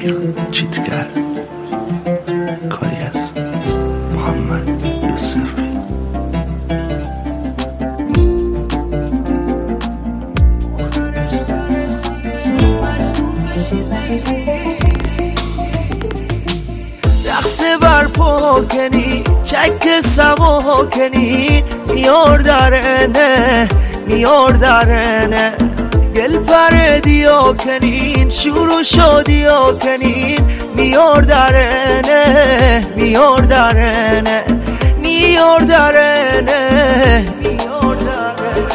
ایران چیتگر کاری از محمد یوسفی. رقصه برپا کنی چک سما کنی میار درنه میار درنه گل پر دیا کنین شروع شادیا کنین میار درنه میار درنه میار درنه میار درنه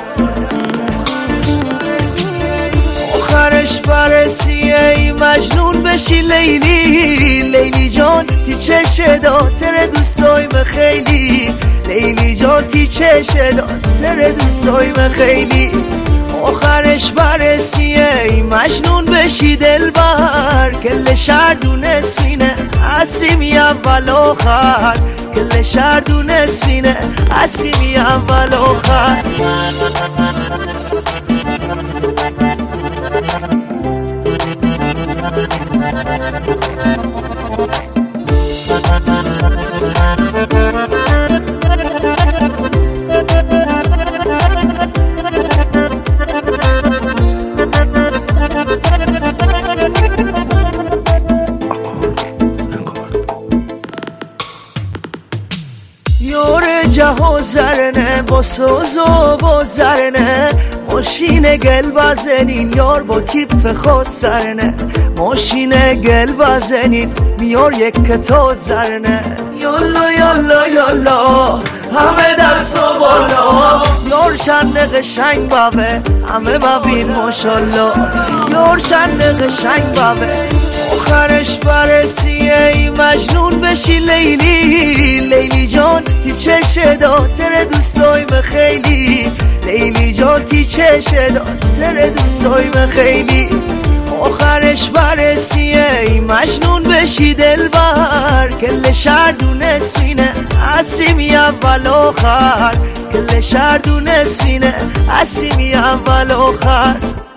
آخرش برسیه مجنون بشی لیلی لیلی جان تی چشه داتر دوستایم خیلی لیلی جان تی چشه داتر دوستایم خیلی آخرش برسیه مجنون بشی دلبر کل شهر دونست مینه اسیمی اول آخر کل شهر دونست مینه اسیمی اول آخر یار جهان زرنه با سوز و با زرنه ماشین گل بزنین یار با تیپ خاص زرنه ماشین گل بزنین میار یک کتا زرنه یالا یالا یالا همه دستا بالا یار چند قشنگ بابه همه ببین ماشالله یار چند قشنگ بابه آخرش برسیه مجنون بشی لیلی لیلی جان تی چشه داتر دوستایم خیلی لیلی جان تی چشه داتر دوستایم خیلی آخرش برسیه مجنون بشی دلبر کل شهر دونست مینه اسیمی اول آخر کل شهر دونست مینه اسیمی اول آخر